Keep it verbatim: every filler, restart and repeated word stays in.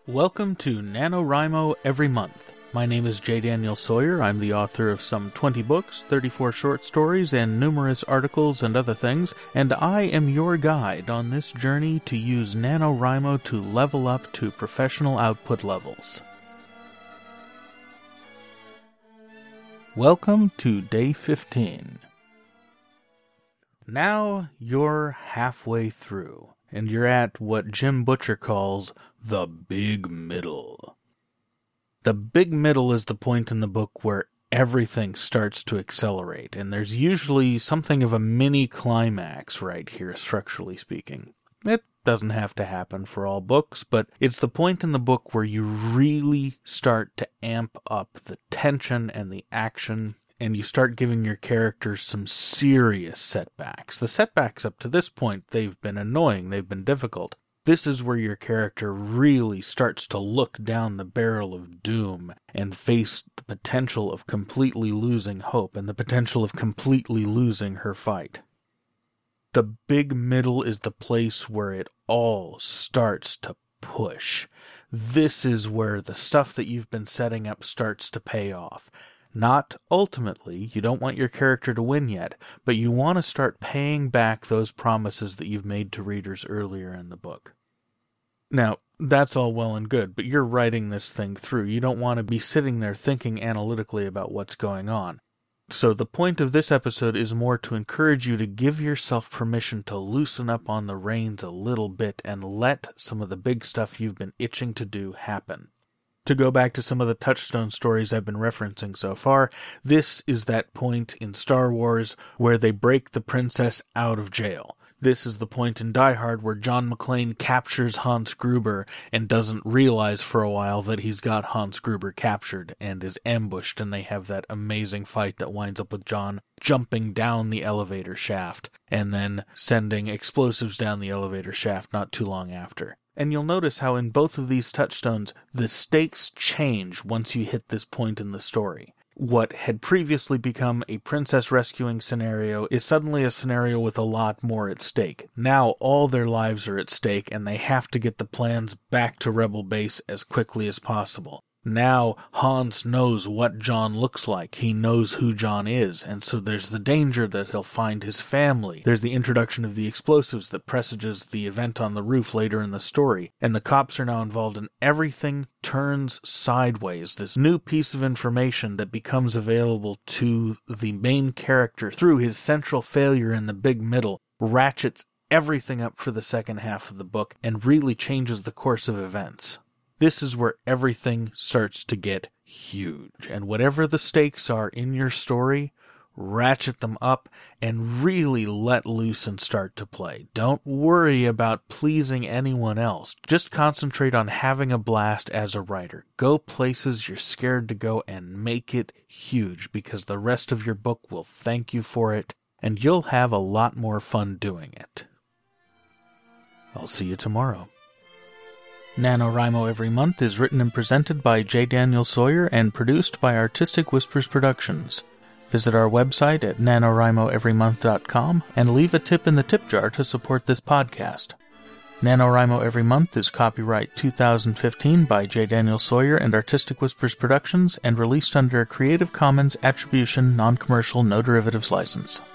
Welcome to NaNoWriMo Every Month. My name is J. Daniel Sawyer. I'm the author of some twenty books, thirty-four short stories, and numerous articles and other things, and I am your guide on this journey to use NaNoWriMo to level up to professional output levels. Welcome to Day fifteen. Now you're halfway through, and you're at what Jim Butcher calls the big middle. The big middle is the point in the book where everything starts to accelerate, and there's usually something of a mini climax right here, structurally speaking. It doesn't have to happen for all books, but it's the point in the book where you really start to amp up the tension and the action, and you start giving your characters some serious setbacks. The setbacks up to this point, they've been annoying, they've been difficult. This is where your character really starts to look down the barrel of doom and face the potential of completely losing hope and the potential of completely losing her fight. The big middle is the place where it all starts to push. This is where the stuff that you've been setting up starts to pay off. Not ultimately, you don't want your character to win yet, but you want to start paying back those promises that you've made to readers earlier in the book. Now, that's all well and good, but you're writing this thing through. You don't want to be sitting there thinking analytically about what's going on. So the point of this episode is more to encourage you to give yourself permission to loosen up on the reins a little bit and let some of the big stuff you've been itching to do happen. To go back to some of the touchstone stories I've been referencing so far, this is that point in Star Wars where they break the princess out of jail. This is the point in Die Hard where John McClane captures Hans Gruber and doesn't realize for a while that he's got Hans Gruber captured and is ambushed, and they have that amazing fight that winds up with John jumping down the elevator shaft and then sending explosives down the elevator shaft not too long after. And you'll notice how in both of these touchstones, the stakes change once you hit this point in the story. What had previously become a princess rescuing scenario is suddenly a scenario with a lot more at stake. Now all their lives are at stake, and they have to get the plans back to Rebel Base as quickly as possible. Now Hans knows what John looks like. He knows who John is, and so there's the danger that he'll find his family. There's the introduction of the explosives that presages the event on the roof later in the story, and the cops are now involved, and everything turns sideways. This new piece of information that becomes available to the main character through his central failure in the big middle ratchets everything up for the second half of the book and really changes the course of events. This is where everything starts to get huge, and whatever the stakes are in your story, ratchet them up and really let loose and start to play. Don't worry about pleasing anyone else. Just concentrate on having a blast as a writer. Go places you're scared to go and make it huge, because the rest of your book will thank you for it, and you'll have a lot more fun doing it. I'll see you tomorrow. NaNoWriMo Every Month is written and presented by J. Daniel Sawyer and produced by Artistic Whispers Productions. Visit our website at NaNoWriMo Every Month dot com and leave a tip in the tip jar to support this podcast. NaNoWriMo Every Month is copyright two thousand fifteen by J. Daniel Sawyer and Artistic Whispers Productions and released under a Creative Commons Attribution Non-Commercial No Derivatives license.